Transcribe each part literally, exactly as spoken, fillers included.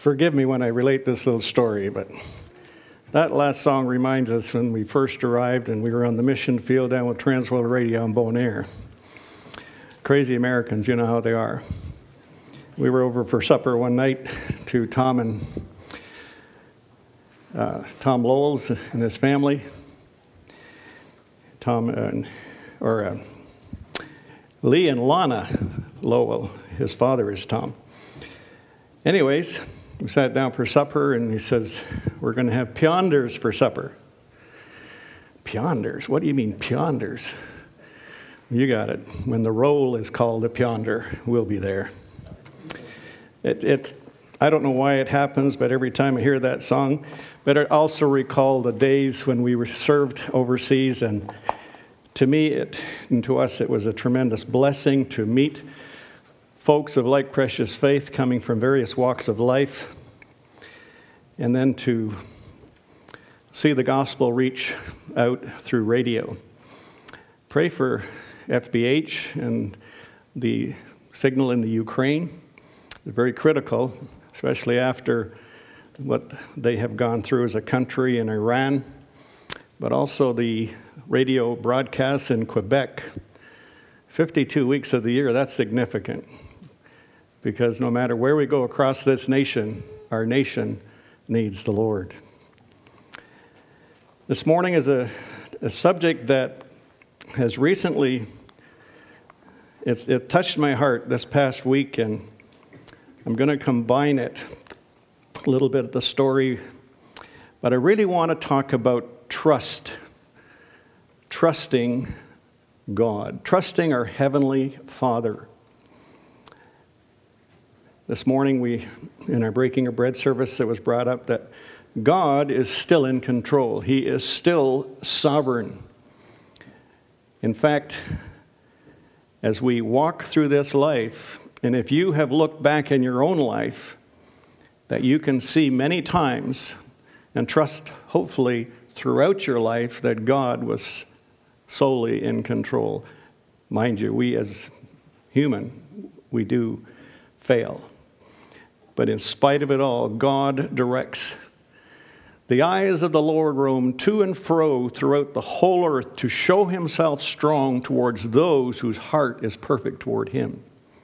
Forgive me when I relate this little story, but that last song reminds us when we first arrived and we were on the mission field down with Transworld Radio in Bonaire. Crazy Americans, you know how they are. We were over for supper one night to Tom and uh, Tom Lowell's and his family. Tom uh, or uh, Lee and Lana Lowell. His father is Tom. Anyways, we sat down for supper, and he says, we're going to have pionders for supper. Pionders? What do you mean, pionders? You got it. When the roll is called a pionder, we'll be there. It, it, I don't know why it happens, but every time I hear that song, but I also recall the days when we were served overseas, and to me, it, and to us, it was a tremendous blessing to meet folks of like precious faith coming from various walks of life, and then to see the gospel reach out through radio. Pray for F B H and the signal in the Ukraine. It's very critical, especially after what they have gone through as a country in Iran, but also the radio broadcasts in Quebec. fifty-two weeks of the year, that's significant. Because no matter where we go across this nation, our nation needs the Lord. This morning is a, a subject that has recently, it's, it touched my heart this past week, and I'm going to combine it, a little bit of the story, but I really want to talk about trust, trusting God, trusting our Heavenly Father. This morning, we, in our breaking of bread service, it was brought up that God is still in control. He is still sovereign. In fact, as we walk through this life, and if you have looked back in your own life, that you can see many times and trust, hopefully, throughout your life that God was solely in control. Mind you, we as human, we do fail. But in spite of it all, God directs. The eyes of the Lord roam to and fro throughout the whole earth to show himself strong towards those whose heart is perfect toward him.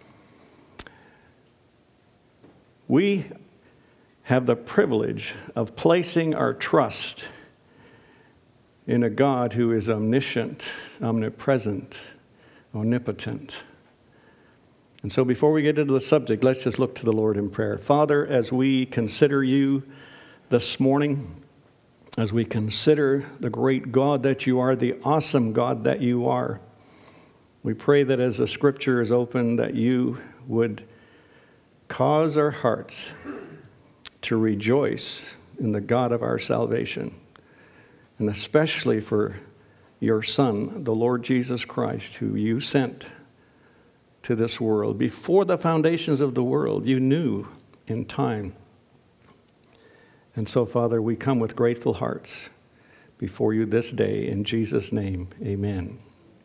We have the privilege of placing our trust in a God who is omniscient, omnipresent, omnipotent. And so before we get into the subject, let's just look to the Lord in prayer. Father, as we consider you this morning, as we consider the great God that you are, the awesome God that you are, we pray that as the scripture is open, that you would cause our hearts to rejoice in the God of our salvation, and especially for your Son, the Lord Jesus Christ, who you sent to this world. Before the foundations of the world, you knew in time. And so, Father, we come with grateful hearts before you this day. In Jesus' name, amen.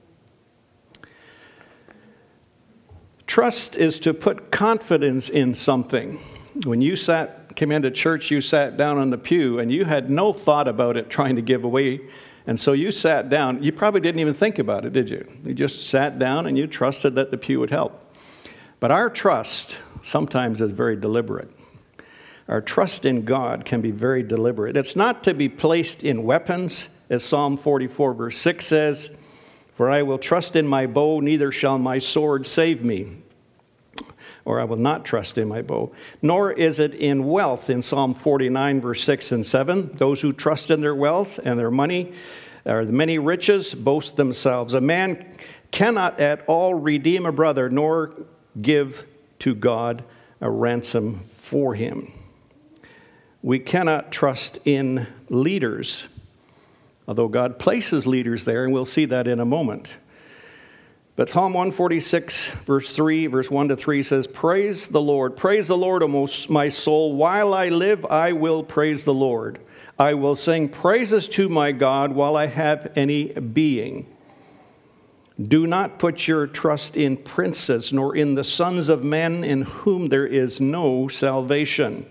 Trust is to put confidence in something. When you sat, came into church, you sat down on the pew, and you had no thought about it trying to give away. And so you sat down. You probably didn't even think about it, did you? You just sat down and you trusted that the pew would help. But our trust sometimes is very deliberate. Our trust in God can be very deliberate. It's not to be placed in weapons, as Psalm forty-four verse six says, "For I will trust in my bow, neither shall my sword save me." Or I will not trust in my bow. Nor is it in wealth, in Psalm forty-nine, verse six and seven. Those who trust in their wealth and their money, or the many riches, boast themselves. A man cannot at all redeem a brother, nor give to God a ransom for him. We cannot trust in leaders, although God places leaders there, and we'll see that in a moment. But Psalm one forty-six, verse three, verse one to three says, "Praise the Lord. Praise the Lord, O most, my soul. While I live, I will praise the Lord. I will sing praises to my God while I have any being. Do not put your trust in princes, nor in the sons of men in whom there is no salvation.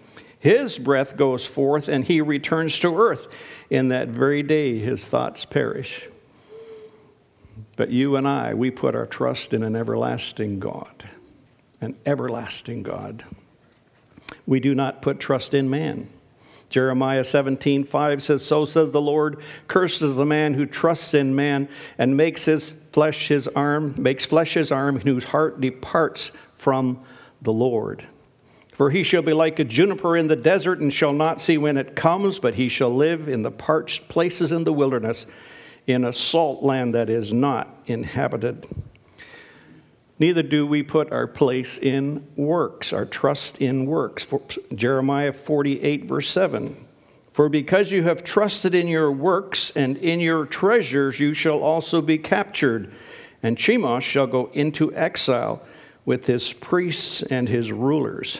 His breath goes forth, and he returns to earth. In that very day, his thoughts perish. But you and I, we put our trust in an everlasting God. An everlasting God. We do not put trust in man. Jeremiah seventeen five says, "So says the Lord, cursed is the man who trusts in man and makes his flesh his arm, makes flesh his arm, and whose heart departs from the Lord. For he shall be like a juniper in the desert and shall not see when it comes, but he shall live in the parched places in the wilderness, in a salt land that is not inhabited." Neither do we put our place in works, our trust in works. For Jeremiah forty-eight, verse seven. "For because you have trusted in your works and in your treasures, you shall also be captured. And Chemosh shall go into exile with his priests and his rulers."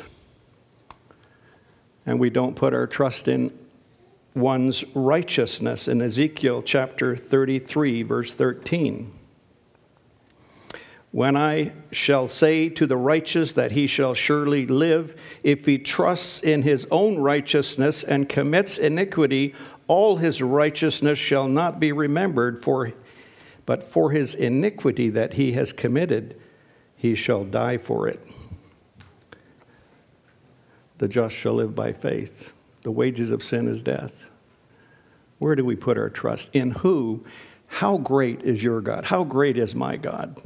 And we don't put our trust in one's righteousness. In Ezekiel chapter thirty-three, verse thirteen. "When I shall say to the righteous that he shall surely live, if he trusts in his own righteousness and commits iniquity, all his righteousness shall not be remembered, for, but for his iniquity that he has committed, he shall die for it. The just shall live by faith. The wages of sin is death." Where do we put our trust? In who? How great is your God? How great is my God?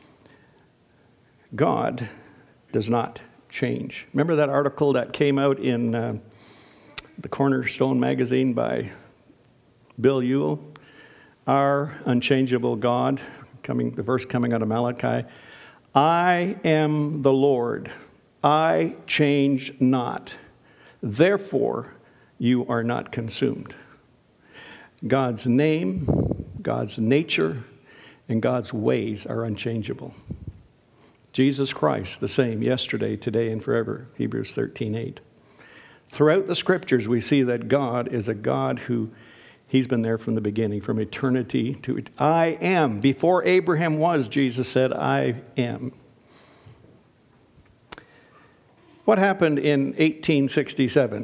God does not change. Remember that article that came out in uh, the Cornerstone magazine by Bill Ewell? Our unchangeable God, coming the verse coming out of Malachi, "I am the Lord, I change not. Therefore, you are not consumed." God's name, God's nature, and God's ways are unchangeable. Jesus Christ, the same yesterday, today, and forever. Hebrews thirteen eight. Throughout the scriptures, we see that God is a God who, he's been there from the beginning, from eternity to, I am. Before Abraham was, Jesus said, I am. What happened in eighteen sixty-seven?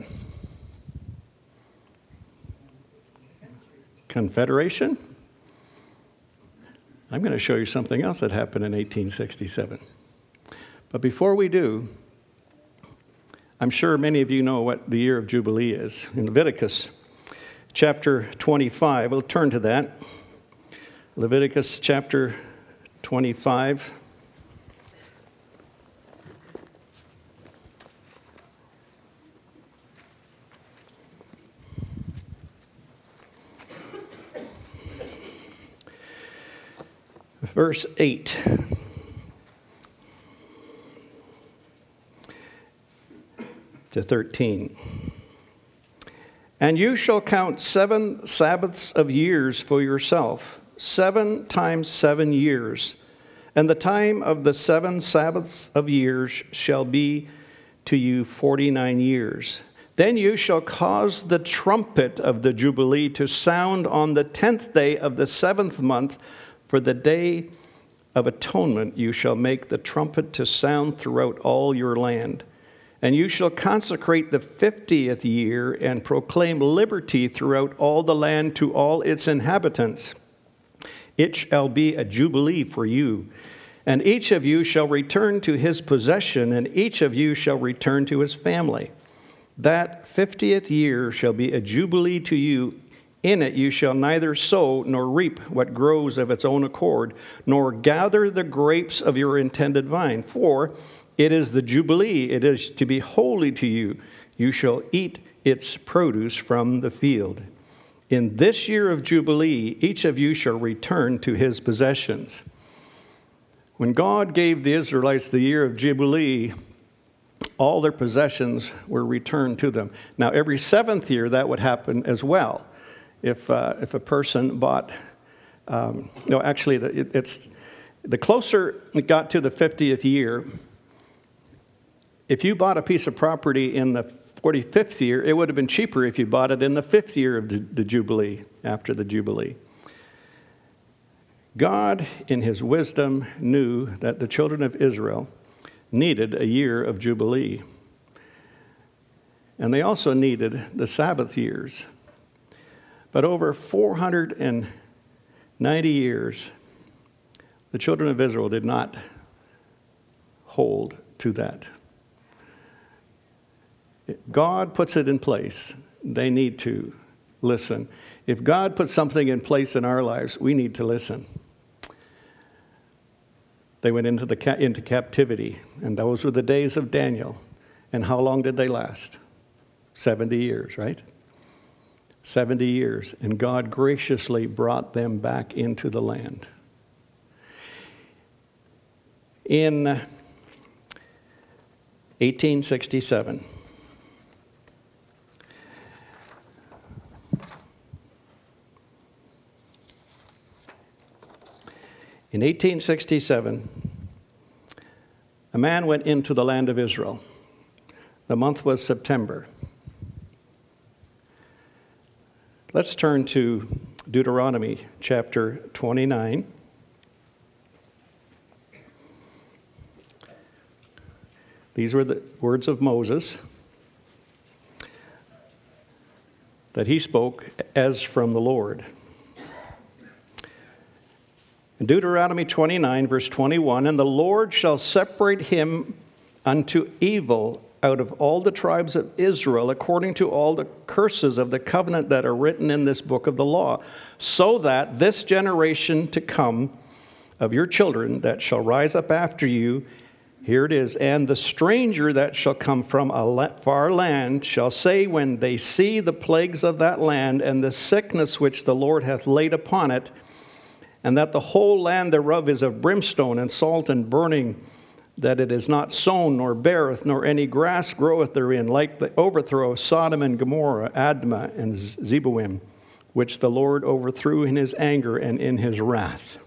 Confederation? I'm going to show you something else that happened in eighteen sixty-seven. But before we do, I'm sure many of you know what the year of Jubilee is. In Leviticus chapter twenty-five, we'll turn to that. Leviticus chapter twenty-five. Verse eight. To thirteen. "And you shall count seven Sabbaths of years for yourself, seven times seven years. And the time of the seven Sabbaths of years shall be to you forty-nine years. Then you shall cause the trumpet of the Jubilee to sound on the tenth day of the seventh month. For the day of atonement you shall make the trumpet to sound throughout all your land. And you shall consecrate the fiftieth year and proclaim liberty throughout all the land to all its inhabitants. It shall be a jubilee for you. And each of you shall return to his possession, and each of you shall return to his family. That fiftieth year shall be a jubilee to you. In it you shall neither sow nor reap what grows of its own accord, nor gather the grapes of your intended vine. For it is the Jubilee, it is to be holy to you. You shall eat its produce from the field. In this year of Jubilee, each of you shall return to his possessions." When God gave the Israelites the year of Jubilee, all their possessions were returned to them. Now, every seventh year, that would happen as well. If uh, if a person bought, um, no, actually, it, it's the closer it got to the fiftieth year. If you bought a piece of property in the forty-fifth year, it would have been cheaper if you bought it in the fifth year of the, the Jubilee, after the Jubilee. God, in his wisdom, knew that the children of Israel needed a year of Jubilee. And they also needed the Sabbath years. But over four hundred ninety years, the children of Israel did not hold to that. God puts it in place. They need to listen. If God puts something in place in our lives, we need to listen. They went into the into captivity, and those were the days of Daniel. And how long did they last? seventy years, right? seventy years. And God graciously brought them back into the land. In eighteen sixty-seven, In eighteen sixty-seven, a man went into the land of Israel. The month was September. Let's turn to Deuteronomy chapter twenty-nine. These were the words of Moses that he spoke as from the Lord. In Deuteronomy twenty-nine, verse twenty-one, and the Lord shall separate him unto evil out of all the tribes of Israel, according to all the curses of the covenant that are written in this book of the law, so that this generation to come of your children that shall rise up after you, here it is, and the stranger that shall come from a far land shall say when they see the plagues of that land and the sickness which the Lord hath laid upon it, and that the whole land thereof is of brimstone and salt and burning, that it is not sown, nor beareth, nor any grass groweth therein, like the overthrow of Sodom and Gomorrah, Admah and Zeboim, which the Lord overthrew in his anger and in his wrath.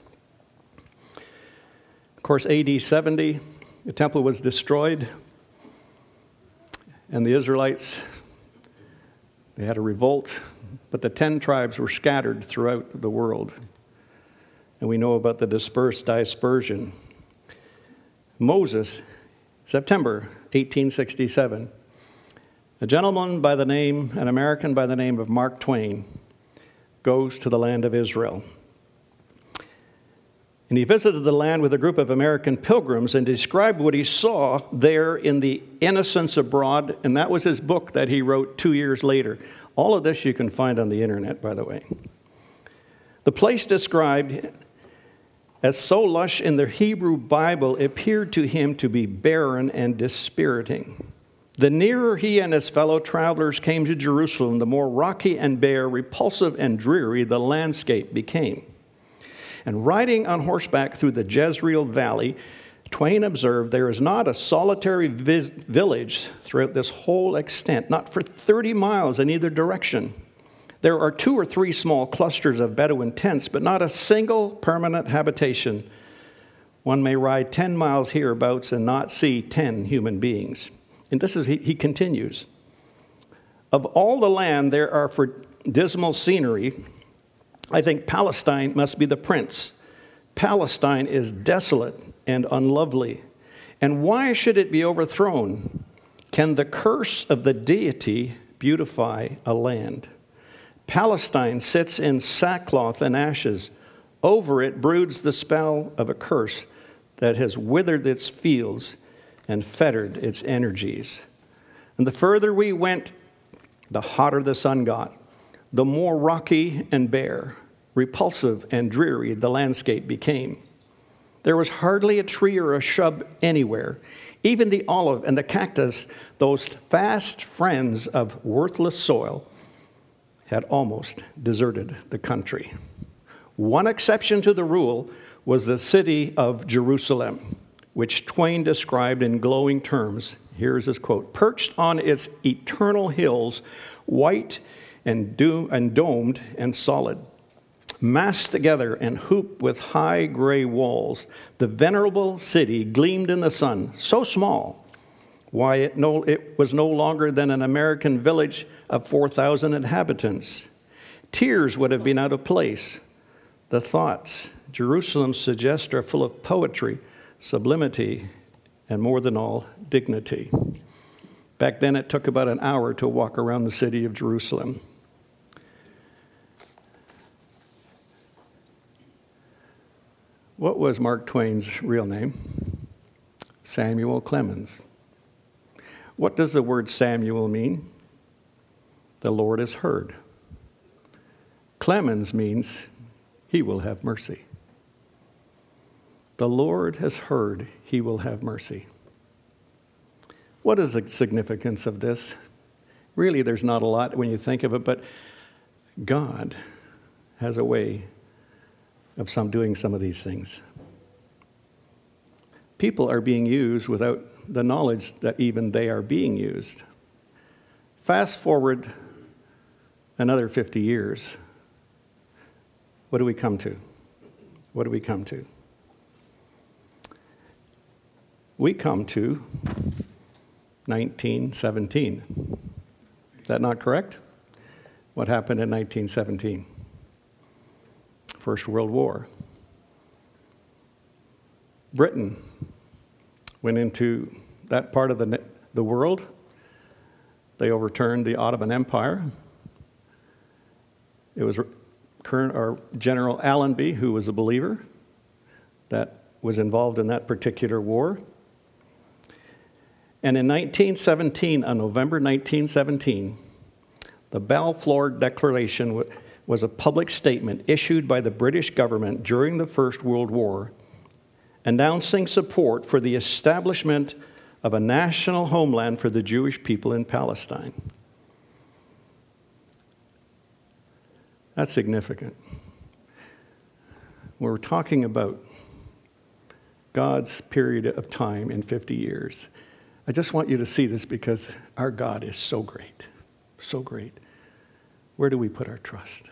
Of course, A D seventy, the temple was destroyed, and the Israelites, they had a revolt, but the ten tribes were scattered throughout the world. And we know about the dispersed dispersion. Moses, September eighteen sixty-seven, a gentleman by the name, an American by the name of Mark Twain, goes to the land of Israel. And he visited the land with a group of American pilgrims and described what he saw there in the Innocents Abroad, and that was his book that he wrote two years later. All of this you can find on the internet, by the way. The place described as so lush in the Hebrew Bible appeared to him to be barren and dispiriting. The nearer he and his fellow travelers came to Jerusalem, the more rocky and bare, repulsive and dreary the landscape became. And riding on horseback through the Jezreel Valley, Twain observed there is not a solitary vis- village throughout this whole extent, not for thirty miles in either direction. There are two or three small clusters of Bedouin tents, but not a single permanent habitation. One may ride ten miles hereabouts and not see ten human beings. And this is, he, he continues, of all the land there are for dismal scenery, I think Palestine must be the prince. Palestine is desolate and unlovely. And why should it be overthrown? Can the curse of the deity beautify a land? Palestine sits in sackcloth and ashes. Over it broods the spell of a curse that has withered its fields and fettered its energies. And the further we went, the hotter the sun got, the more rocky and bare, repulsive and dreary the landscape became. There was hardly a tree or a shrub anywhere. Even the olive and the cactus, those fast friends of worthless soil, had almost deserted the country. One exception to the rule was the city of Jerusalem, which Twain described in glowing terms. Here's his quote: perched on its eternal hills, white and, do- and domed and solid, massed together and hooped with high gray walls, the venerable city gleamed in the sun, so small, why it, no, it was no longer than an American village of four thousand inhabitants. Tears would have been out of place. The thoughts Jerusalem suggests are full of poetry, sublimity, and more than all, dignity. Back then, it took about an hour to walk around the city of Jerusalem. What was Mark Twain's real name? Samuel Clemens. What does the word Samuel mean? The Lord has heard. Clemens means he will have mercy. The Lord has heard, he will have mercy. What is the significance of this? Really, there's not a lot when you think of it, but God has a way of some doing some of these things. People are being used without the knowledge that even they are being used. Fast forward another fifty years. What do we come to? What do we come to? We come to nineteen seventeen. Is that not correct? What happened in nineteen seventeen? First World War. Britain went into that part of the, the world. They overturned the Ottoman Empire. It was current, or General Allenby, who was a believer, that was involved in that particular war. And in nineteen seventeen, on November nineteen seventeen, the Balfour Declaration was a public statement issued by the British government during the First World War, announcing support for the establishment of a national homeland for the Jewish people in Palestine. That's significant. We're talking about God's period of time in fifty years. I just want you to see this because our God is so great, so great. Where do we put our trust?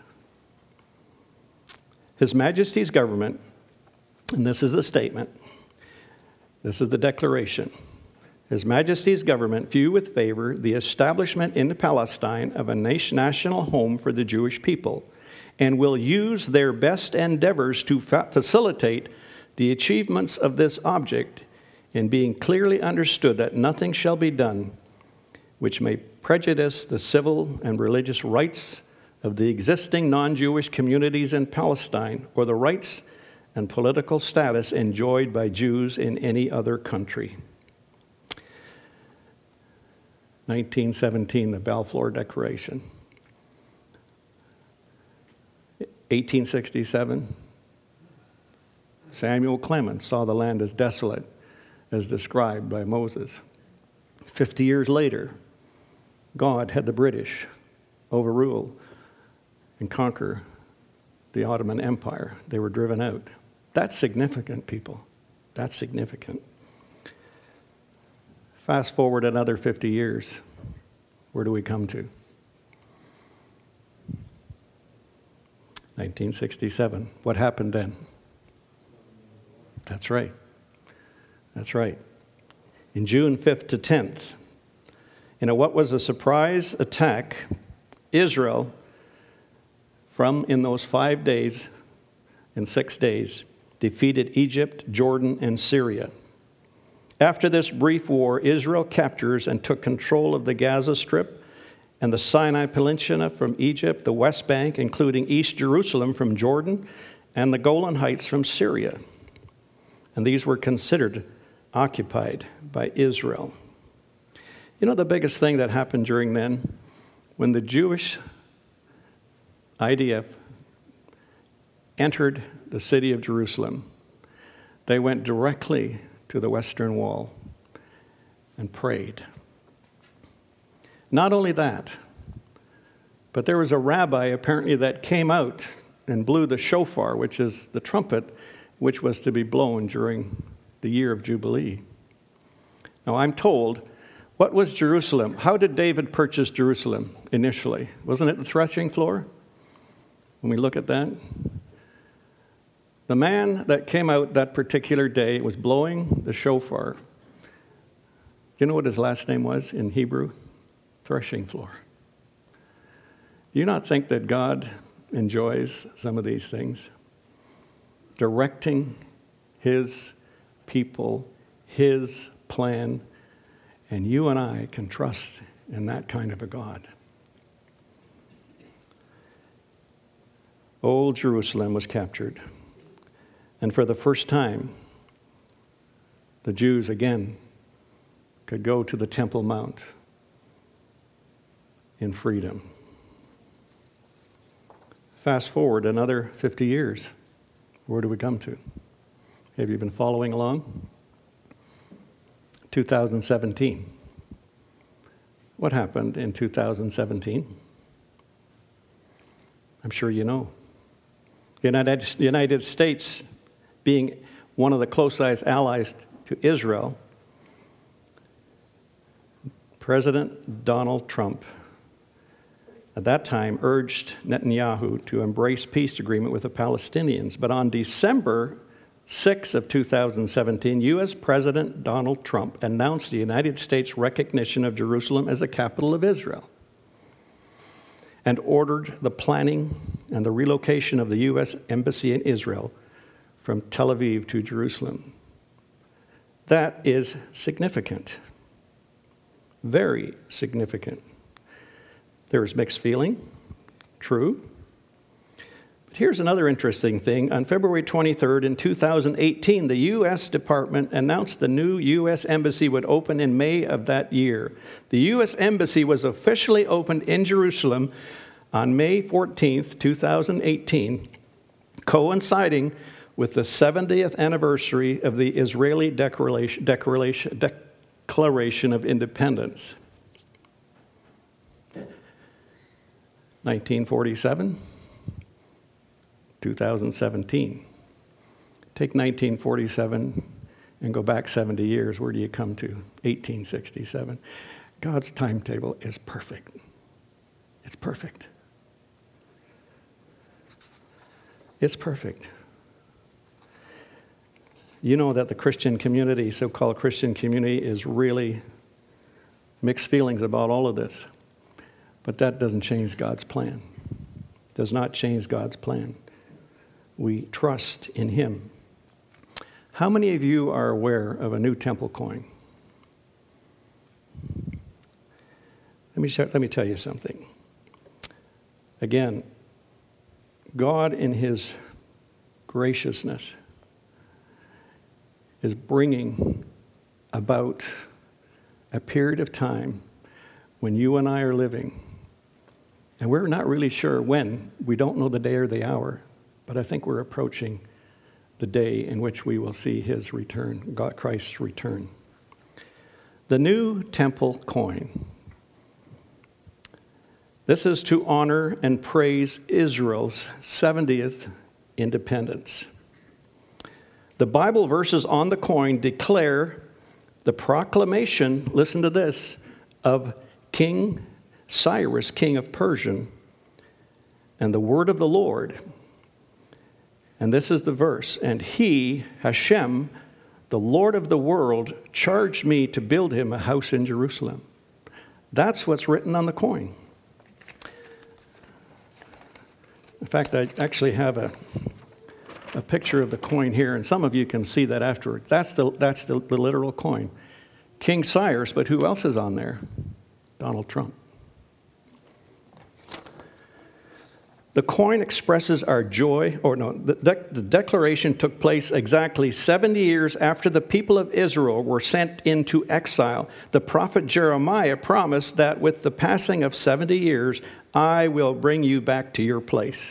His Majesty's government, and this is the statement, this is the declaration. His Majesty's government view with favor the establishment in Palestine of a national home for the Jewish people and will use their best endeavors to fa- facilitate the achievements of this object, in being clearly understood that nothing shall be done which may prejudice the civil and religious rights of the existing non-Jewish communities in Palestine or the rights and political status enjoyed by Jews in any other country. nineteen seventeen, the Balfour Declaration. eighteen sixty-seven, Samuel Clemens saw the land as desolate, as described by Moses. Fifty years later, God had the British overrule and conquer the Ottoman Empire. They were driven out. That's significant, people. That's significant. Fast forward another fifty years. Where do we come to? nineteen sixty-seven. What happened then? That's right. That's right. In June fifth to tenth, in a, what was a surprise attack, Israel, from in those five days, in six days, defeated Egypt, Jordan, and Syria. After this brief war, Israel captures and took control of the Gaza Strip and the Sinai Peninsula from Egypt, the West Bank, including East Jerusalem from Jordan, and the Golan Heights from Syria. And these were considered occupied by Israel. You know the biggest thing that happened during then? When the Jewish I D F entered the city of Jerusalem, they went directly to the Western Wall and prayed. Not only that, but there was a rabbi apparently that came out and blew the shofar, which is the trumpet, which was to be blown during the year of Jubilee. Now I'm told, what was Jerusalem? How did David purchase Jerusalem initially? Wasn't it the threshing floor? When we look at that, the man that came out that particular day was blowing the shofar. Do you know what his last name was in Hebrew? Threshing floor. Do you not think that God enjoys some of these things? Directing his people, his plan, And you and I can trust in that kind of a God. Old Jerusalem was captured. And for the first time, the Jews again could go to the Temple Mount in freedom. Fast forward another fifty years. Where do we come to? Have you been following along? two thousand seventeen. What happened in two thousand seventeen? I'm sure you know. The United, the United States, being one of the close allies to Israel, President Donald Trump at that time urged Netanyahu to embrace peace agreement with the Palestinians. But on December sixth of two thousand seventeen, U S President Donald Trump announced the United States recognition of Jerusalem as the capital of Israel and ordered the planning and the relocation of the U S Embassy in Israel from Tel Aviv to Jerusalem. That is significant. Very significant. There is mixed feeling, true. But here's another interesting thing. On February twenty-third in two thousand eighteen, the U S Department announced the new U S Embassy would open in May of that year. The U S Embassy was officially opened in Jerusalem on May fourteenth, two thousand eighteen, coinciding with the seventieth anniversary of the Israeli Declaration, Declaration, Declaration of Independence. nineteen forty-seven, two thousand seventeen. Take nineteen forty-seven and go back seventy years. Where do you come to? eighteen sixty-seven. God's timetable is perfect. It's perfect. It's perfect. You know that the Christian community, so-called Christian community, is really mixed feelings about all of this. But that doesn't change God's plan. Does not change God's plan. We trust in Him. How many of you are aware of a new temple coin? Let me, let me tell you something. Again, God in His graciousness is bringing about a period of time when you and I are living. And we're not really sure when. We don't know the day or the hour. But I think we're approaching the day in which we will see His return, God, Christ's return. The new temple coin. This is to honor and praise Israel's seventieth independence. The Bible verses on the coin declare the proclamation, listen to this, of King Cyrus, king of Persia, and the word of the Lord. And this is the verse. And he, Hashem, the Lord of the world, charged me to build him a house in Jerusalem. That's what's written on the coin. In fact, I actually have a, a picture of the coin here, and some of you can see that afterward. That's the, that's the, the literal coin. King Cyrus, but who else is on there? Donald Trump. The coin expresses our joy, or no, the, de- the declaration took place exactly seventy years after the people of Israel were sent into exile. The prophet Jeremiah promised that with the passing of seventy years, I will bring you back to your place.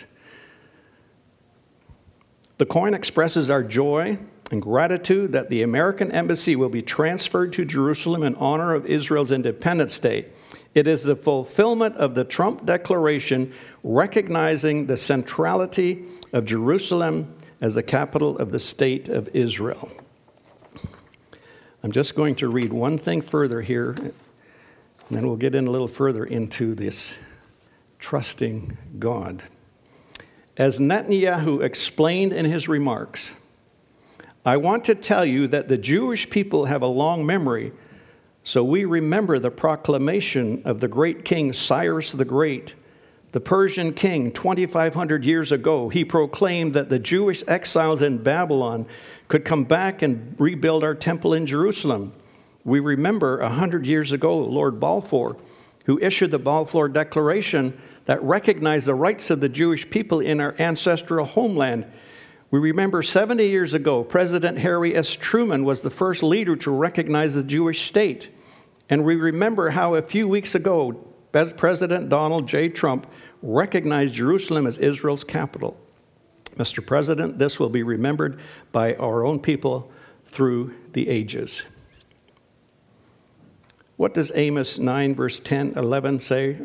The coin expresses our joy and gratitude that the American embassy will be transferred to Jerusalem in honor of Israel's Independence Day. It is the fulfillment of the Trump Declaration, recognizing the centrality of Jerusalem as the capital of the state of Israel. I'm just going to read one thing further here, and then we'll get in a little further into this trusting God. As Netanyahu explained in his remarks, I want to tell you that the Jewish people have a long memory. So we remember the proclamation of the great king Cyrus the Great, the Persian king twenty-five hundred years ago. He proclaimed that the Jewish exiles in Babylon could come back and rebuild our temple in Jerusalem. We remember a hundred years ago, Lord Balfour, who issued the Balfour Declaration that recognized the rights of the Jewish people in our ancestral homeland. We remember seventy years ago, President Harry S. Truman was the first leader to recognize the Jewish state. And we remember how a few weeks ago, President Donald J. Trump recognized Jerusalem as Israel's capital. Mister President, this will be remembered by our own people through the ages. What does Amos nine, verse ten, eleven say?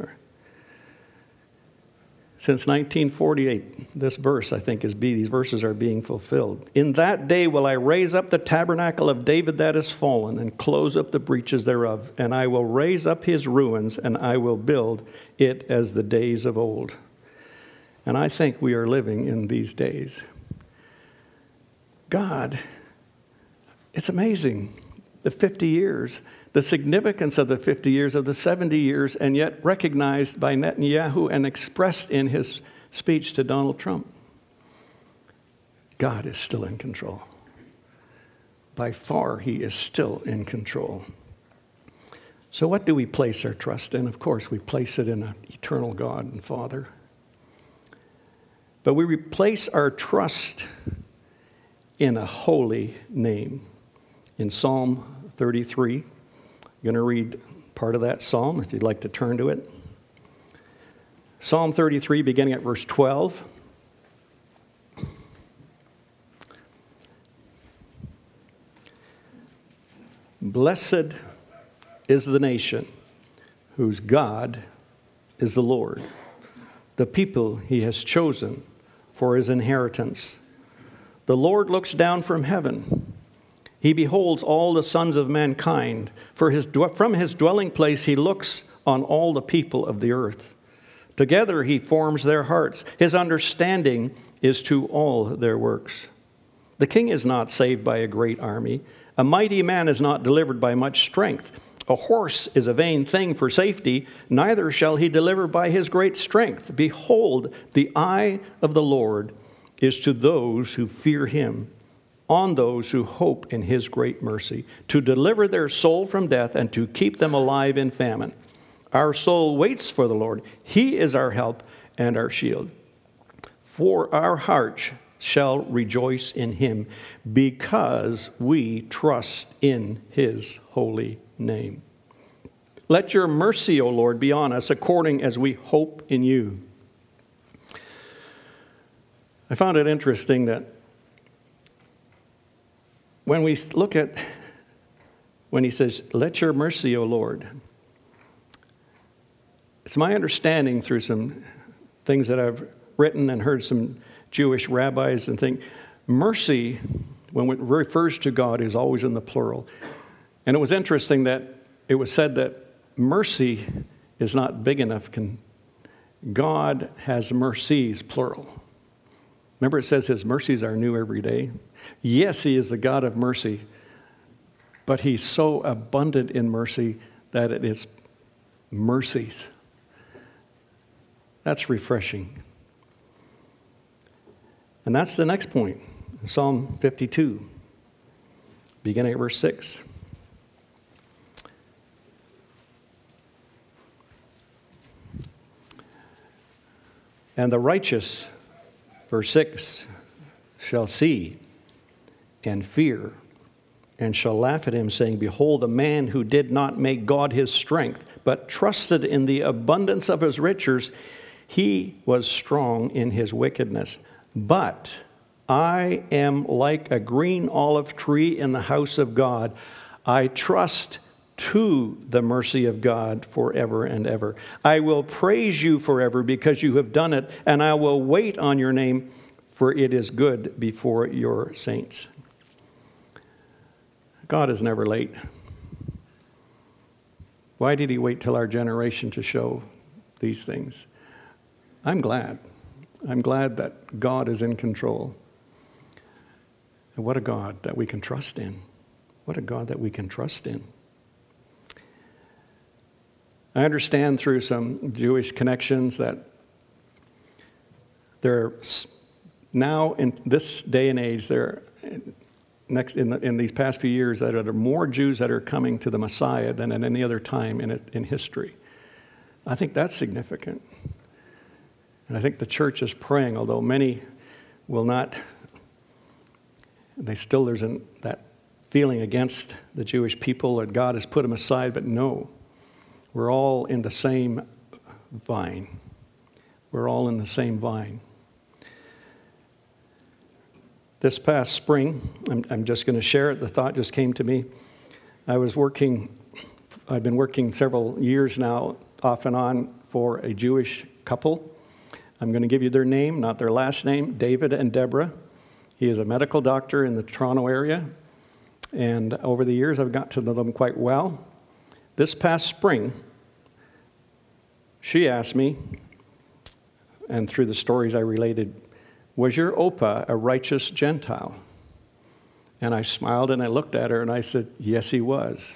Since nineteen forty-eight, this verse, I think, is be, these verses are being fulfilled. In that day will I raise up the tabernacle of David that is fallen, and close up the breaches thereof, and I will raise up his ruins, and I will build it as the days of old. And I think we are living in these days. God, it's amazing, the fifty years, the significance of the fifty years, of the seventy years, and yet recognized by Netanyahu and expressed in his speech to Donald Trump. God is still in control. By far, he is still in control. So what do we place our trust in? Of course, we place it in an eternal God and Father. But we replace our trust in a holy name. In Psalm thirty-three, I'm going to read part of that psalm, if you'd like to turn to it. Psalm thirty-three, beginning at verse twelve. Blessed is the nation whose God is the Lord, the people he has chosen for his inheritance. The Lord looks down from heaven. He beholds all the sons of mankind. For his, from his dwelling place he looks on all the people of the earth. Together he forms their hearts. His understanding is to all their works. The king is not saved by a great army. A mighty man is not delivered by much strength. A horse is a vain thing for safety, neither shall he deliver by his great strength. Behold, the eye of the Lord is to those who fear him, on those who hope in his great mercy, to deliver their soul from death and to keep them alive in famine. Our soul waits for the Lord. He is our help and our shield. For our hearts shall rejoice in him, because we trust in his holy name. Let your mercy, O Lord, be on us according as we hope in you. I found it interesting that when we look at, when he says, let your mercy, O Lord, it's my understanding through some things that I've written and heard some Jewish rabbis and think, mercy, when it refers to God, is always in the plural. And it was interesting that it was said that mercy is not big enough. Can, God has mercies, plural. Remember it says his mercies are new every day? Yes, he is the God of mercy, but he's so abundant in mercy that it is mercies. That's refreshing. And that's the next point, in Psalm fifty-two, beginning at verse six. And the righteous, verse six, shall see and fear and shall laugh at him, saying, behold, a man who did not make God his strength, but trusted in the abundance of his riches, he was strong in his wickedness. But I am like a green olive tree in the house of God. I trust to the mercy of God forever and ever. I will praise you forever because you have done it, and I will wait on your name, for it is good before your saints. God is never late. Why did he wait till our generation to show these things? I'm glad. I'm glad that God is in control. And what a God that we can trust in. What a God that we can trust in. I understand through some Jewish connections that there are now in this day and age, there are next in, the, in these past few years that there are more Jews that are coming to the Messiah than at any other time in, it, in history. I think that's significant. And I think the church is praying, although many will not, they still, there's an, that feeling against the Jewish people that God has put them aside, but no, we're all in the same vine. We're all in the same vine. This past spring, I'm, I'm just going to share it. The thought just came to me. I was working, I've been working several years now, off and on, for a Jewish couple. I'm going to give you their name, not their last name, David and Deborah. He is a medical doctor in the Toronto area. And over the years, I've got to know them quite well. This past spring, she asked me, and through the stories I related, was your Opa a righteous Gentile? And I smiled and I looked at her and I said, yes, he was.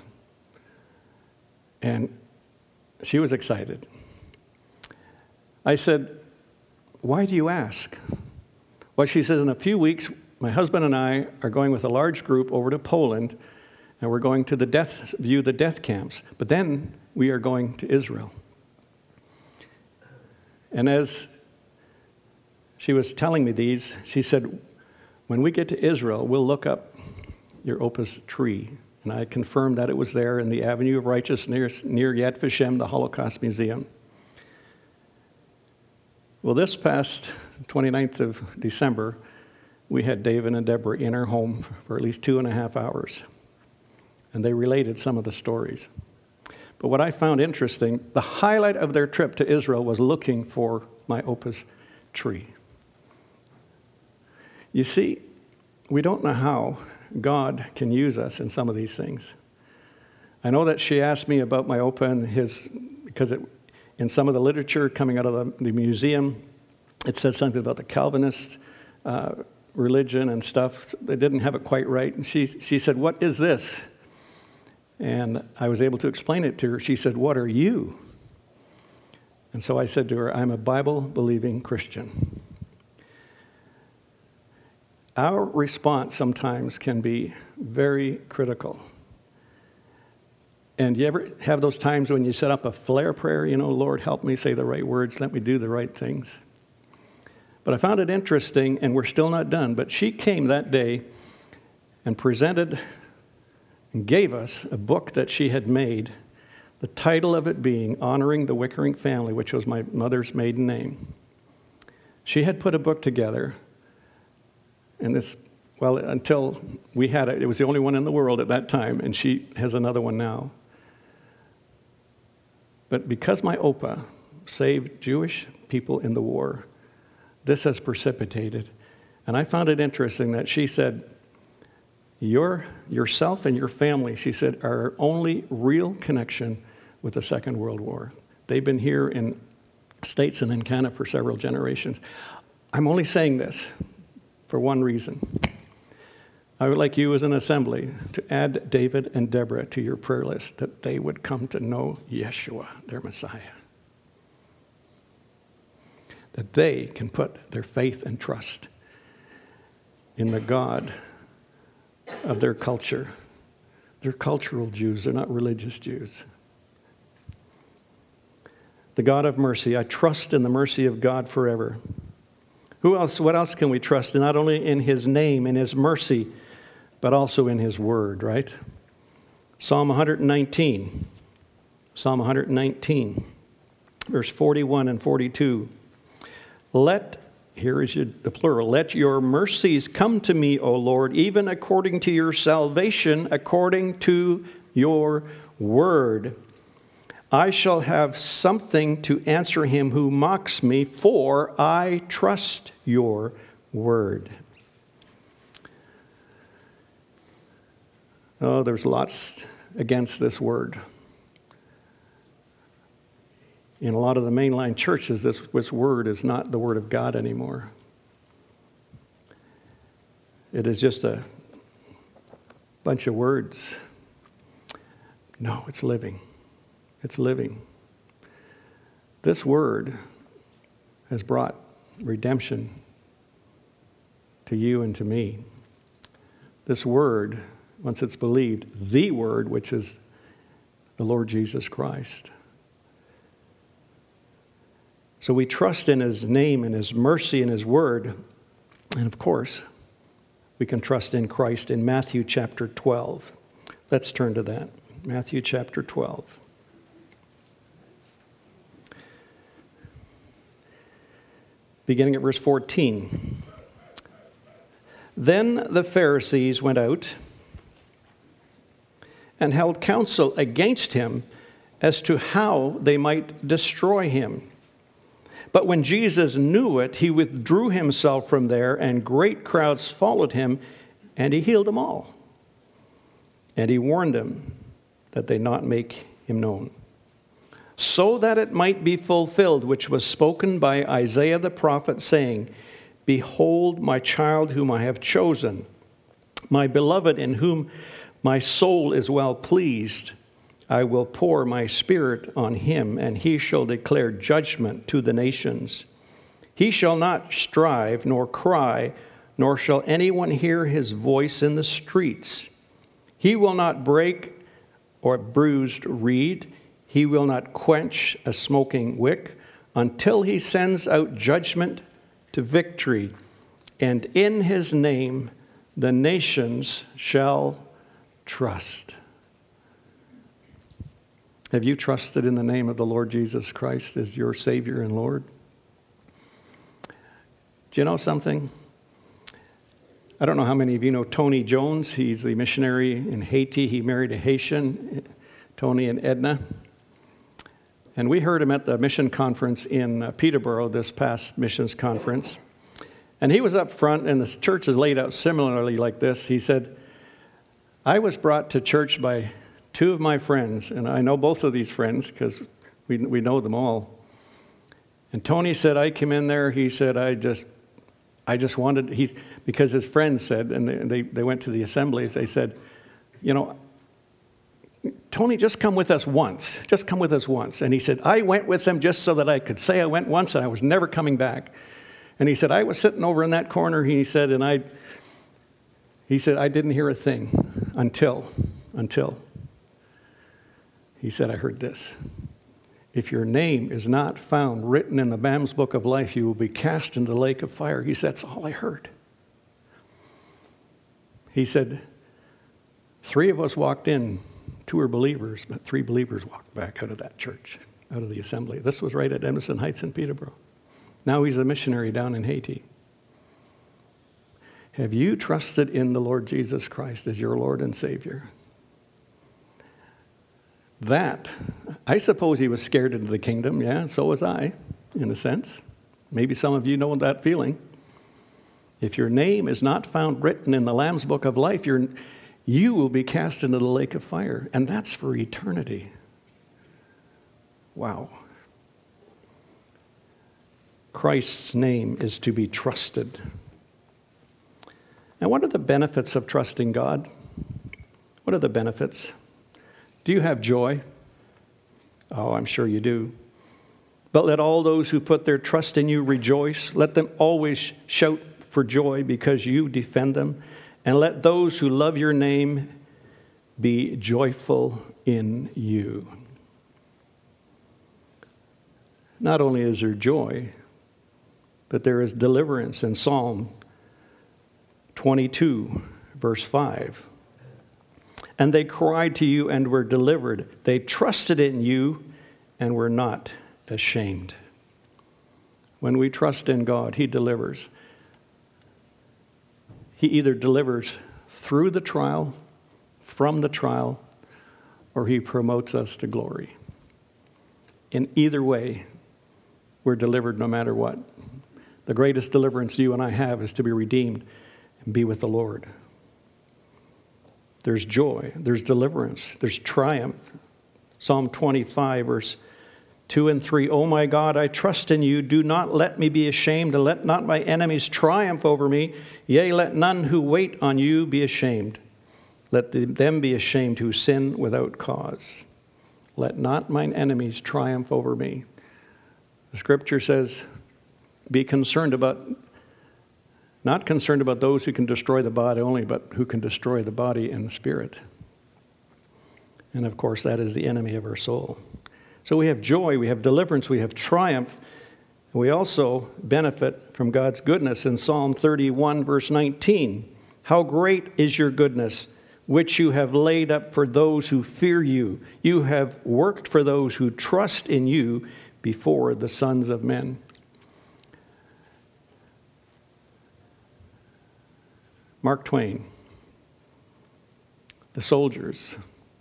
And she was excited. I said, why do you ask? Well, she says, in a few weeks, my husband and I are going with a large group over to Poland, and we're going to the death, view the death camps. But then we are going to Israel. And as she was telling me these, she said, when we get to Israel, we'll look up your Opa's tree. And I confirmed that it was there in the Avenue of Righteousness near, near Yad Vashem, the Holocaust Museum. Well, this past twenty-ninth of December, we had David and Deborah in our home for at least two and a half hours. And they related some of the stories. But what I found interesting, the highlight of their trip to Israel was looking for my Opa's tree. You see, we don't know how God can use us in some of these things. I know that she asked me about my Opa and his, because it, in some of the literature coming out of the, the museum, it said something about the Calvinist uh, religion and stuff. They didn't have it quite right. And she, she said, what is this? And I was able to explain it to her. She said, what are you? And so I said to her, I'm a Bible-believing Christian. Our response sometimes can be very critical. And you ever have those times when you set up a flare prayer, you know, Lord, help me say the right words, let me do the right things. But I found it interesting, and we're still not done, but she came that day and presented and gave us a book that she had made, the title of it being Honoring the Wickering Family, which was my mother's maiden name. She had put a book together, and this, well, until we had it, it was the only one in the world at that time, and she has another one now. But because my Opa saved Jewish people in the war, this has precipitated. And I found it interesting that she said, Your, yourself and your family, she said, are our only real connection with the Second World War. They've been here in States and in Canada for several generations. I'm only saying this for one reason. I would like you as an assembly to add David and Deborah to your prayer list, that they would come to know Yeshua, their Messiah. That they can put their faith and trust in the God of their culture. They're cultural Jews. They're not religious Jews. The God of mercy. I trust in the mercy of God forever. Who else? What else can we trust in? Not only in His name, in His mercy, but also in His word, right? Psalm one nineteen. Psalm one nineteen, verse forty-one and forty-two. Let, here is your, the plural, let your mercies come to me, O Lord, even according to your salvation, according to your word. I shall have something to answer him who mocks me, for I trust your word. Oh, there's lots against this word. In a lot of the mainline churches, this, this word is not the word of God anymore. It is just a bunch of words. No, it's living. It's living. This word has brought redemption to you and to me. this word, once it's believed, the word, which is the Lord Jesus Christ. So we trust in his name and his mercy and his word. And of course, we can trust in Christ in Matthew chapter twelve. Let's turn to that. Matthew chapter twelve. Beginning at verse fourteen. Then the Pharisees went out and held counsel against him as to how they might destroy him. But when Jesus knew it, he withdrew himself from there, and great crowds followed him, and he healed them all. And he warned them that they not make him known, so that it might be fulfilled, which was spoken by Isaiah the prophet, saying, Behold my child whom I have chosen, my beloved in whom my soul is well pleased. I will pour my spirit on him, and he shall declare judgment to the nations. He shall not strive nor cry, nor shall anyone hear his voice in the streets. He will not break or bruised reed. He will not quench a smoking wick until he sends out judgment to victory. And in his name the nations shall trust. Have you trusted in the name of the Lord Jesus Christ as your Savior and Lord? Do you know something? I don't know how many of you know Tony Jones. He's a missionary in Haiti. He married a Haitian, Tony and Edna. And we heard him at the mission conference in Peterborough, this past missions conference. And he was up front, and the church is laid out similarly like this. He said, I was brought to church by two of my friends, and I know both of these friends because we we know them all. And Tony said, I came in there, he said, I just I just wanted, he, because his friends said, and they, they, they went to the assemblies, they said, you know, Tony, just come with us once. Just come with us once. And he said, I went with them just so that I could say I went once and I was never coming back. And he said, I was sitting over in that corner, he said, and I, he said, I didn't hear a thing until, until. He said, I heard this. If your name is not found written in the Lamb's Book of Life, you will be cast into the lake of fire. He said, that's all I heard. He said, three of us walked in, two were believers, but three believers walked back out of that church, out of the assembly. This was right at Emerson Heights in Peterborough. Now he's a missionary down in Haiti. Have you trusted in the Lord Jesus Christ as your Lord and Savior? That, I suppose he was scared into the kingdom. Yeah, so was I, in a sense. Maybe some of you know that feeling. If your name is not found written in the Lamb's Book of Life, you're, you will be cast into the lake of fire. And that's for eternity. Wow. Christ's name is to be trusted. And what are the benefits of trusting God? What are the benefits? Do you have joy? Oh, I'm sure you do. But let all those who put their trust in you rejoice. Let them always shout for joy because you defend them. And let those who love your name be joyful in you. Not only is there joy, but there is deliverance in Psalm twenty-two, verse five. And they cried to you and were delivered. They trusted in you and were not ashamed. When we trust in God, he delivers. He either delivers through the trial, from the trial, or he promotes us to glory. In either way, we're delivered no matter what. The greatest deliverance you and I have is to be redeemed and be with the Lord. There's joy, there's deliverance, there's triumph. Psalm twenty-five, verse two and three. Oh my God, I trust in you. Do not let me be ashamed, and let not my enemies triumph over me. Yea, let none who wait on you be ashamed. Let them be ashamed who sin without cause. Let not mine enemies triumph over me. The scripture says, be concerned about Not concerned about those who can destroy the body only, but who can destroy the body and the spirit. And of course, that is the enemy of our soul. So we have joy, we have deliverance, we have triumph. We also benefit from God's goodness in Psalm thirty-one, verse nineteen. How great is your goodness, which you have laid up for those who fear you. You have worked for those who trust in you before the sons of men. Mark Twain, the soldiers,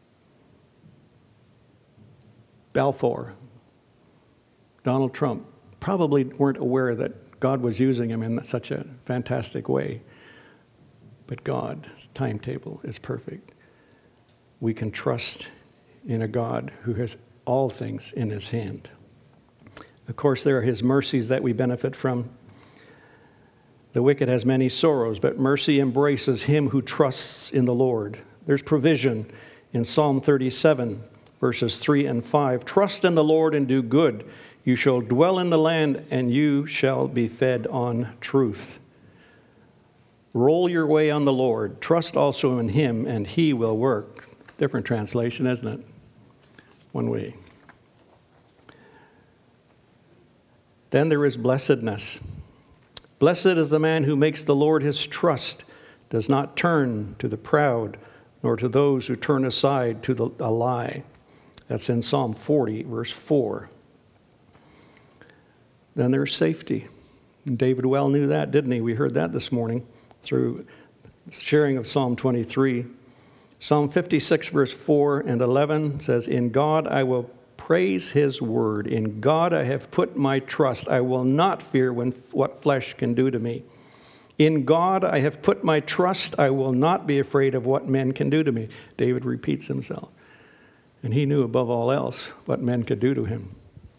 Balfour, Donald Trump, probably weren't aware that God was using him in such a fantastic way. But God's timetable is perfect. We can trust in a God who has all things in his hand. Of course, there are his mercies that we benefit from. The wicked has many sorrows, but mercy embraces him who trusts in the Lord. There's provision in Psalm thirty-seven, verses three and five. Trust in the Lord and do good. You shall dwell in the land, and you shall be fed on truth. Roll your way on the Lord. Trust also in him, and he will work. Different translation, isn't it? One way. Then there is blessedness. Blessed is the man who makes the Lord his trust, does not turn to the proud, nor to those who turn aside to the, a lie. That's in Psalm forty, verse four. Then there's safety. And David well knew that, didn't he? We heard that this morning through sharing of Psalm twenty-three. Psalm fifty-six, verse four and eleven says, In God I will praise his word. In God I have put my trust. I will not fear when what flesh can do to me. In God I have put my trust. I will not be afraid of what men can do to me. David repeats himself. And he knew above all else what men could do to him.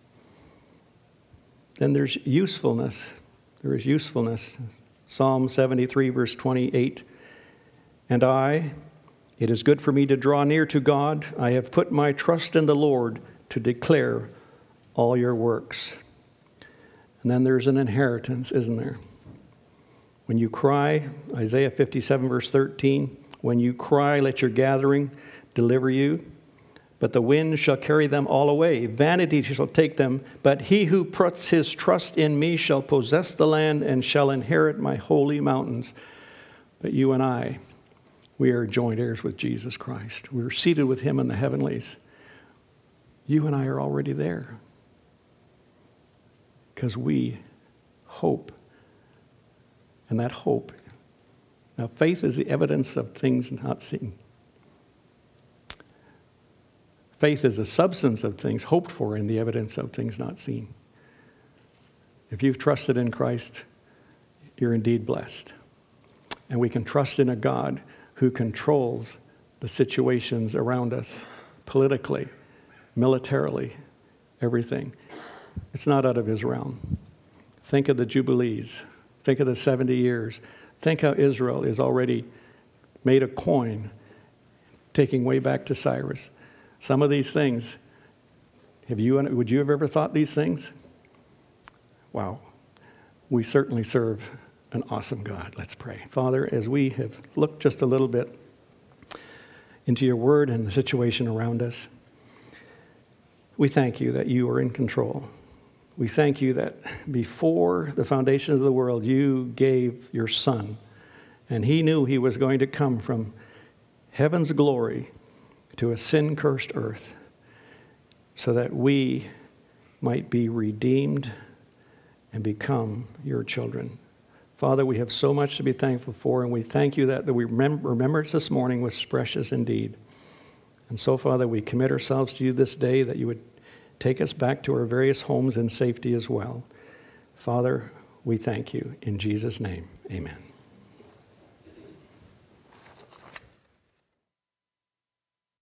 Then there's usefulness. There is usefulness. Psalm seventy-three, verse twenty-eight. And I, it is good for me to draw near to God. I have put my trust in the Lord to declare all your works. And then there's an inheritance, isn't there? When you cry, Isaiah fifty-seven, verse thirteen, when you cry, let your gathering deliver you. But the wind shall carry them all away. Vanity shall take them. But he who puts his trust in me shall possess the land and shall inherit my holy mountains. But you and I, we are joint heirs with Jesus Christ. We're seated with him in the heavenlies. You and I are already there. Because we hope. And that hope. Now, faith is the evidence of things not seen. Faith is a substance of things hoped for and the evidence of things not seen. If you've trusted in Christ, you're indeed blessed. And we can trust in a God who controls the situations around us, politically, militarily, everything. It's not out of his realm. Think of the Jubilees. Think of the seventy years. Think how Israel is already made a coin, taking way back to Cyrus. Some of these things, have you, would you have ever thought these things? Wow. We certainly serve an awesome God. Let's pray. Father, as we have looked just a little bit into your word and the situation around us, we thank you that you are in control. We thank you that before the foundations of the world, you gave your Son, and he knew he was going to come from heaven's glory to a sin-cursed earth so that we might be redeemed and become your children. Father, we have so much to be thankful for, and we thank you that, that we remember, remembrance this morning was precious indeed. And so, Father, we commit ourselves to you this day that you would take us back to our various homes in safety as well. Father, we thank you. In Jesus' name, amen.